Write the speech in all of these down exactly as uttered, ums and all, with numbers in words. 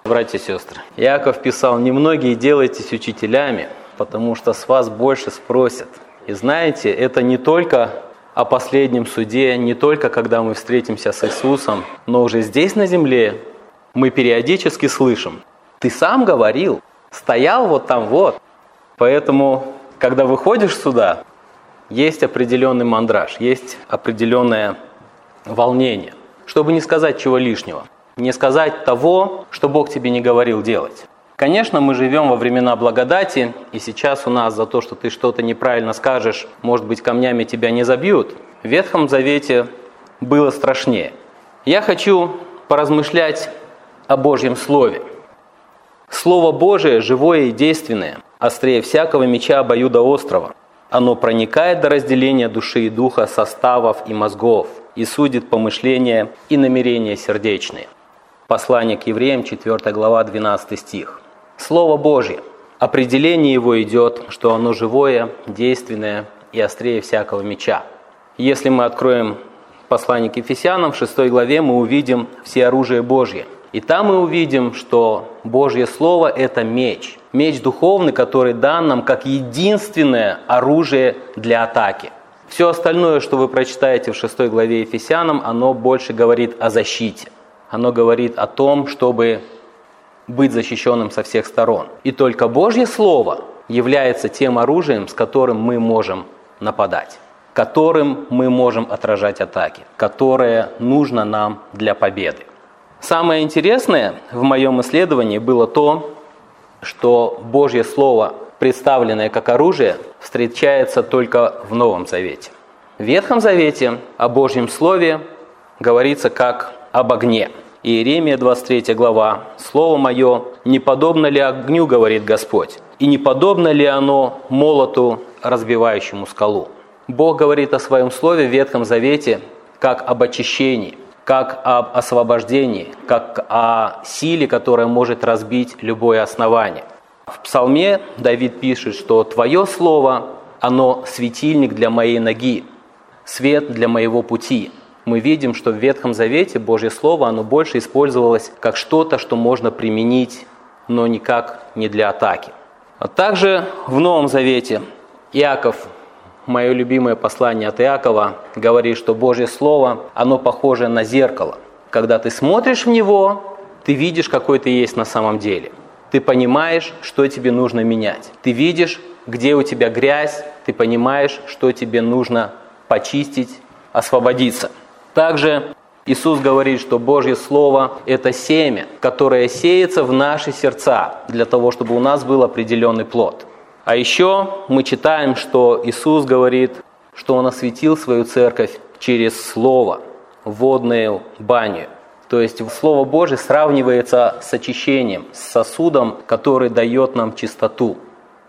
Братья и сестры, Иаков писал: «Немногие делайтесь учителями, потому что с вас больше спросят». И знаете, это не только о последнем суде, не только когда мы встретимся с Иисусом, но уже здесь на земле мы периодически слышим: «Ты сам говорил, стоял вот там вот». Поэтому, когда выходишь сюда, есть определенный мандраж, есть определенное волнение, чтобы не сказать чего лишнего, не сказать того, что Бог тебе не говорил делать. Конечно, мы живем во времена благодати, и сейчас у нас за то, что ты что-то неправильно скажешь, может быть, камнями тебя не забьют. В Ветхом Завете было страшнее. Я хочу поразмышлять о Божьем Слове. Слово Божие живое и действенное, острее всякого меча обоюдоострого. Оно проникает до разделения души и духа, составов и мозгов, и судит помышления и намерения сердечные. Послание к евреям, четвёртая глава, двенадцатый стих. Слово Божье. Определение его идет, что оно живое, действенное и острее всякого меча. Если мы откроем послание к Ефесянам, в шестой главе мы увидим все оружие Божье. И там мы увидим, что Божье Слово – это меч. Меч духовный, который дан нам как единственное оружие для атаки. Все остальное, что вы прочитаете в шестой главе Ефесянам, оно больше говорит о защите. Оно говорит о том, чтобы быть защищенным со всех сторон. И только Божье Слово является тем оружием, с которым мы можем нападать, которым мы можем отражать атаки, которое нужно нам для победы. Самое интересное в моем исследовании было то, что Божье Слово, представленное как оружие, встречается только в Новом Завете. В Ветхом Завете о Божьем Слове говорится как об огне. Иеремия, двадцать третья глава. «Слово мое, не подобно ли огню, говорит Господь, и не подобно ли оно молоту, разбивающему скалу». Бог говорит о своем Слове в Ветхом Завете как об очищении, как об освобождении, как о силе, которая может разбить любое основание. В Псалме Давид пишет, что «Твое Слово, оно светильник для моей ноги, свет для моего пути». Мы видим, что в Ветхом Завете Божье Слово, оно больше использовалось как что-то, что можно применить, но никак не для атаки. А также в Новом Завете Иаков, мое любимое послание от Иакова, говорит, что Божье Слово, оно похоже на зеркало. Когда ты смотришь в него, ты видишь, какой ты есть на самом деле. Ты понимаешь, что тебе нужно менять. Ты видишь, где у тебя грязь, ты понимаешь, что тебе нужно почистить, освободиться. Также Иисус говорит, что Божье Слово – это семя, которое сеется в наши сердца для того, чтобы у нас был определенный плод. А еще мы читаем, что Иисус говорит, что Он осветил свою церковь через Слово, водную баню. То есть Слово Божие сравнивается с очищением, с сосудом, который дает нам чистоту.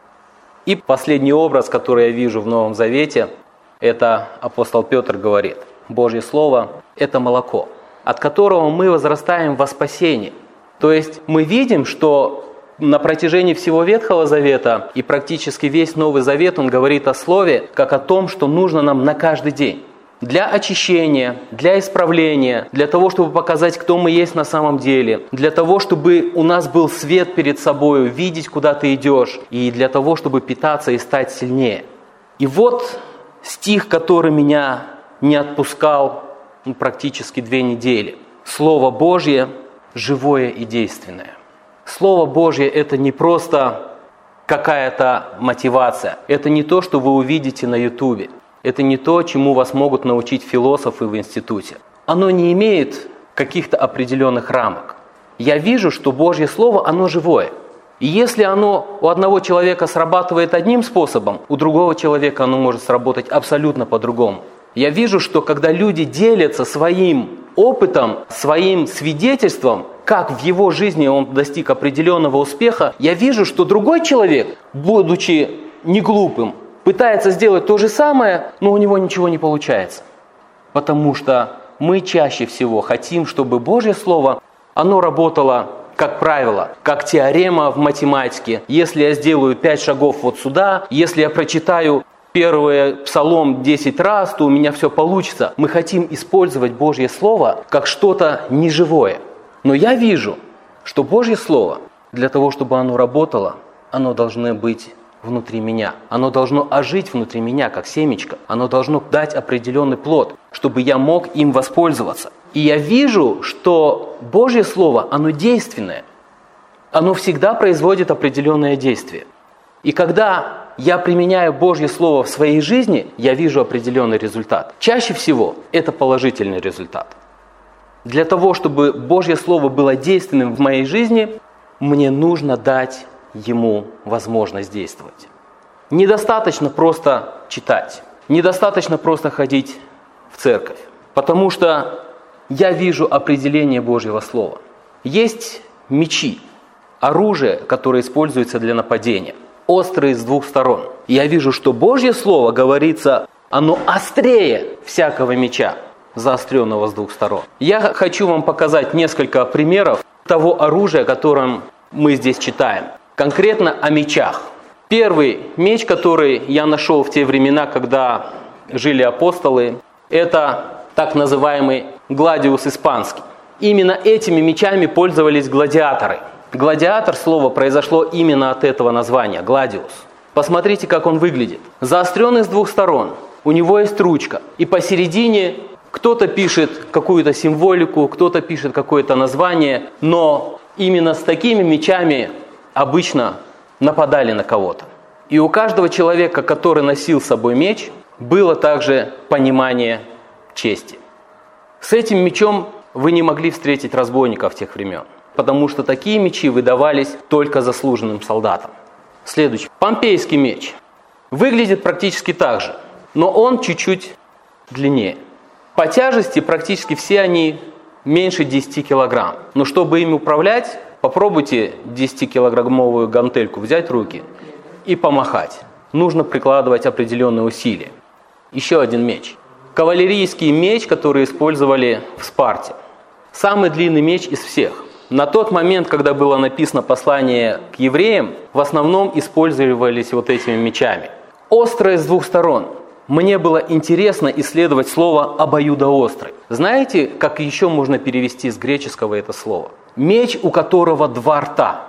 И последний образ, который я вижу в Новом Завете, это апостол Петр говорит: Божье Слово – это молоко, от которого мы возрастаем во спасение. То есть мы видим, что на протяжении всего Ветхого Завета и практически весь Новый Завет, он говорит о Слове, как о том, что нужно нам на каждый день. Для очищения, для исправления, для того, чтобы показать, кто мы есть на самом деле, для того, чтобы у нас был свет перед собой, видеть, куда ты идешь, и для того, чтобы питаться и стать сильнее. И вот стих, который меня не отпускал ну, практически две недели. Слово Божье живое и действенное. Слово Божье – это не просто какая-то мотивация. Это не то, что вы увидите на Ютубе. Это не то, чему вас могут научить философы в институте. Оно не имеет каких-то определенных рамок. Я вижу, что Божье Слово, оно живое. И если оно у одного человека срабатывает одним способом, у другого человека оно может сработать абсолютно по-другому. Я вижу, что когда люди делятся своим опытом, своим свидетельством, как в его жизни он достиг определенного успеха, я вижу, что другой человек, будучи не глупым, пытается сделать то же самое, но у него ничего не получается. Потому что мы чаще всего хотим, чтобы Божье Слово, оно работало, как правило, как теорема в математике. Если я сделаю пять шагов вот сюда, если я прочитаю первый псалом десять раз, то у меня все получится. Мы хотим использовать Божье Слово как что-то неживое. Но я вижу, что Божье Слово, для того, чтобы оно работало, оно должно быть внутри меня. Оно должно ожить внутри меня, как семечко. Оно должно дать определенный плод, чтобы я мог им воспользоваться. И я вижу, что Божье Слово, оно действенное. Оно всегда производит определенное действие. И когда я применяю Божье Слово в своей жизни, я вижу определенный результат. Чаще всего это положительный результат. Для того, чтобы Божье Слово было действенным в моей жизни, мне нужно дать ему возможность действовать. Недостаточно просто читать, недостаточно просто ходить в церковь, потому что я вижу определение Божьего Слова. Есть мечи, оружие, которое используется для нападения, острые с двух сторон. Я вижу, что Божье Слово, говорится, оно острее всякого меча, заостренного с двух сторон. Я хочу вам показать несколько примеров того оружия, о котором мы здесь читаем. Конкретно о мечах. Первый меч, который я нашел в те времена, когда жили апостолы, это так называемый гладиус испанский. Именно этими мечами пользовались гладиаторы. Гладиатор, слово, произошло именно от этого названия, гладиус. Посмотрите, как он выглядит. Заостренный с двух сторон. У него есть ручка. И посередине кто-то пишет какую-то символику, кто-то пишет какое-то название, но именно с такими мечами обычно нападали на кого-то. И у каждого человека, который носил с собой меч, было также понимание чести. С этим мечом вы не могли встретить разбойников тех времен, потому что такие мечи выдавались только заслуженным солдатам. Следующий. Помпейский меч. Выглядит практически так же, но он чуть-чуть длиннее. По тяжести практически все они меньше десяти килограмм. Но чтобы ими управлять, попробуйте десятикилограммовую гантельку взять в руки и помахать. Нужно прикладывать определенные усилия. Еще один меч. Кавалерийский меч, который использовали в Спарте. Самый длинный меч из всех. На тот момент, когда было написано послание к евреям, в основном использовались вот этими мечами. Острые с двух сторон. Мне было интересно исследовать слово «обоюдоострый». Знаете, как еще можно перевести с греческого это слово? Меч, у которого два рта.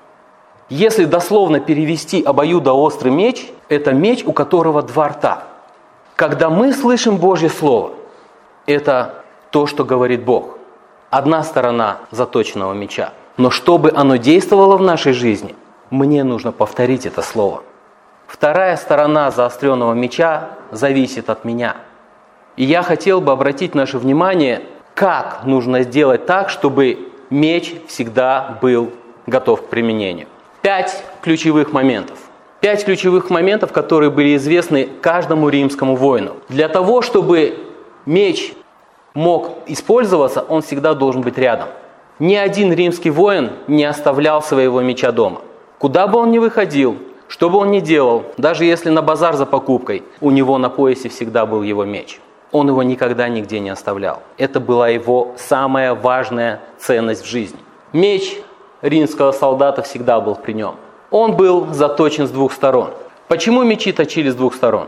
Если дословно перевести «обоюдоострый меч», это меч, у которого два рта. Когда мы слышим Божье Слово, это то, что говорит Бог. Одна сторона заточенного меча. Но чтобы оно действовало в нашей жизни, мне нужно повторить это слово. Вторая сторона заостренного меча зависит от меня. И я хотел бы обратить наше внимание, как нужно сделать так, чтобы меч всегда был готов к применению. Пять ключевых моментов. Пять ключевых моментов, которые были известны каждому римскому воину. Для того, чтобы меч мог использоваться, он всегда должен быть рядом. Ни один римский воин не оставлял своего меча дома. Куда бы он ни выходил, что бы он ни делал, даже если на базар за покупкой, у него на поясе всегда был его меч. Он его никогда нигде не оставлял. Это была его самая важная ценность в жизни. Меч римского солдата всегда был при нем. Он был заточен с двух сторон. Почему мечи точили с двух сторон?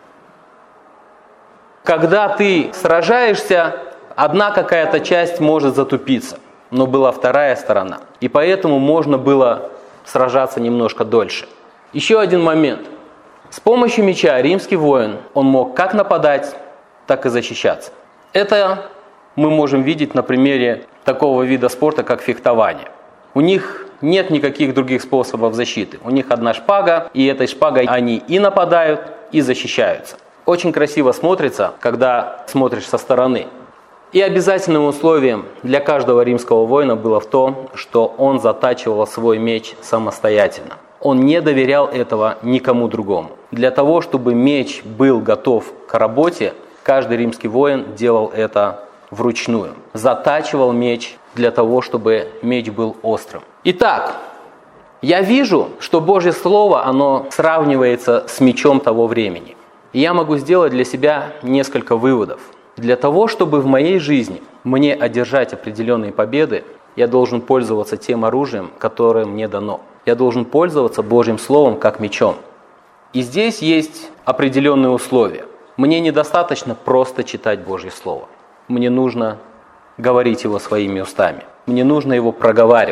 Когда ты сражаешься, одна какая-то часть может затупиться, но была вторая сторона. И поэтому можно было сражаться немножко дольше. Еще один момент. С помощью меча римский воин, он мог как нападать, так и защищаться. Это мы можем видеть на примере такого вида спорта, как фехтование. У них нет никаких других способов защиты. У них одна шпага, и этой шпагой они и нападают, и защищаются. Очень красиво смотрится, когда смотришь со стороны. И обязательным условием для каждого римского воина было в том, что он затачивал свой меч самостоятельно. Он не доверял этого никому другому. Для того, чтобы меч был готов к работе, каждый римский воин делал это вручную. Затачивал меч для того, чтобы меч был острым. Итак, я вижу, что Божье Слово, оно сравнивается с мечом того времени. И я могу сделать для себя несколько выводов. Для того, чтобы в моей жизни мне одержать определенные победы, я должен пользоваться тем оружием, которое мне дано. Я должен пользоваться Божьим Словом как мечом. И здесь есть определенные условия. Мне недостаточно просто читать Божье Слово. Мне нужно говорить его своими устами. Мне нужно его проговаривать.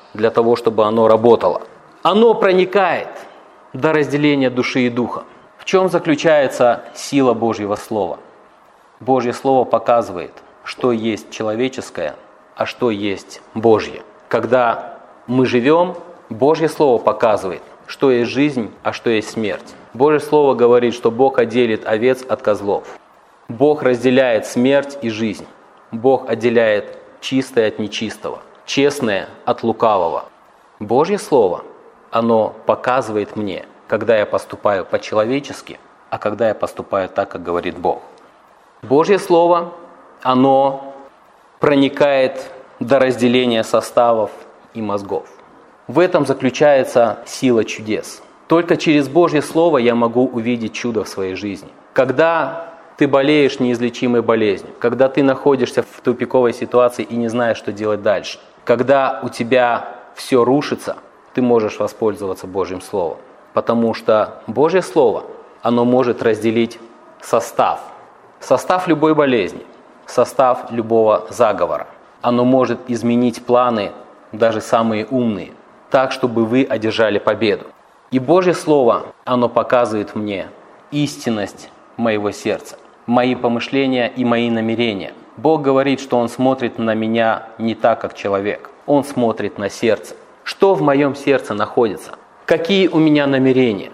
для того, чтобы оно работало. Оно проникает до разделения души и духа. В чем заключается сила Божьего Слова? Божье Слово показывает, что есть человеческое, а что есть Божье. Когда мы живем, Божье Слово показывает, что есть жизнь, а что есть смерть. Божье Слово говорит, что Бог отделит овец от козлов. Бог разделяет смерть и жизнь. Бог отделяет чистое от нечистого, честное от лукавого. Божье Слово, оно показывает мне, когда я поступаю по-человечески, а когда я поступаю так, как говорит Бог. Божье Слово, оно проникает до разделения составов и мозгов. В этом заключается сила чудес. Только через Божье Слово я могу увидеть чудо в своей жизни. Когда ты болеешь неизлечимой болезнью, когда ты находишься в тупиковой ситуации и не знаешь, что делать дальше, когда у тебя все рушится, ты можешь воспользоваться Божьим Словом. Потому что Божье Слово, оно может разделить состав. Состав любой болезни, состав любого заговора. Оно может изменить планы, даже самые умные, так, чтобы вы одержали победу. И Божье Слово, оно показывает мне истинность моего сердца, мои помышления и мои намерения. Бог говорит, что Он смотрит на меня не так, как человек. Он смотрит на сердце. Что в моем сердце находится? Какие у меня намерения?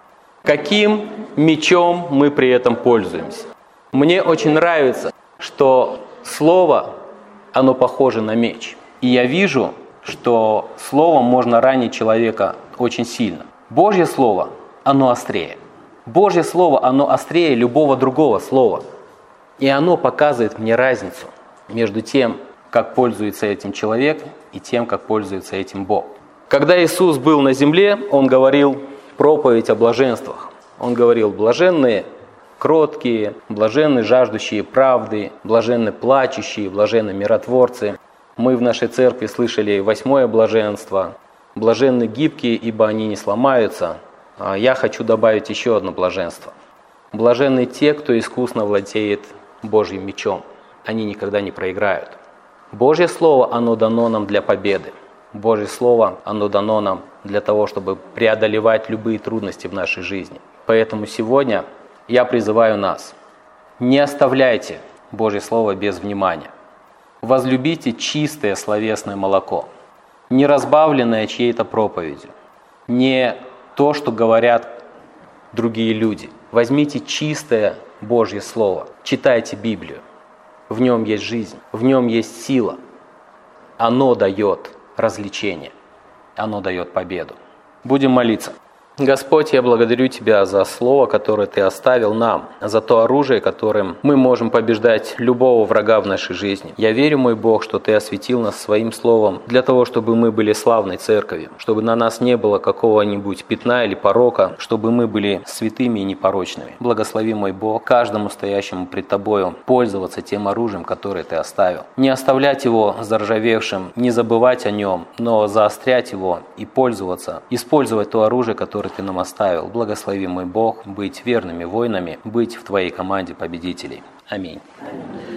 Каким мечом мы при этом пользуемся? Мне очень нравится, что Слово, оно похоже на меч. И я вижу, что Словом можно ранить человека очень сильно. Божье Слово, оно острее. Божье Слово, оно острее любого другого слова. И оно показывает мне разницу между тем, как пользуется этим человек, и тем, как пользуется этим Бог. Когда Иисус был на земле, Он говорил проповедь о блаженствах. Он говорил: блаженные кроткие, блаженны жаждущие правды, блаженны плачущие, блаженны миротворцы. Мы в нашей церкви слышали восьмое блаженство. Блаженны гибкие, ибо они не сломаются. Я хочу добавить еще одно блаженство. Блаженны те, кто искусно владеет Божьим мечом. Они никогда не проиграют. Божье Слово, оно дано нам для победы. Божье Слово, оно дано нам для того, чтобы преодолевать любые трудности в нашей жизни. Поэтому сегодня я призываю нас: не оставляйте Божье Слово без внимания. Возлюбите чистое словесное молоко, не разбавленное чьей-то проповедью, не то, что говорят другие люди. Возьмите чистое Божье Слово, читайте Библию. В нем есть жизнь, в нем есть сила. Оно дает развлечение, оно дает победу. Будем молиться. Господь, я благодарю Тебя за Слово, которое Ты оставил нам, за то оружие, которым мы можем побеждать любого врага в нашей жизни. Я верю, мой Бог, что Ты осветил нас Своим Словом для того, чтобы мы были славной церковью, чтобы на нас не было какого-нибудь пятна или порока, чтобы мы были святыми и непорочными. Благослови, мой Бог, каждому стоящему пред Тобою пользоваться тем оружием, которое Ты оставил. Не оставлять его заржавевшим, не забывать о нем, но заострять его и пользоваться, использовать то оружие, которое Ты нам оставил. Благослови, мой Бог, быть верными воинами, быть в Твоей команде победителей. Аминь.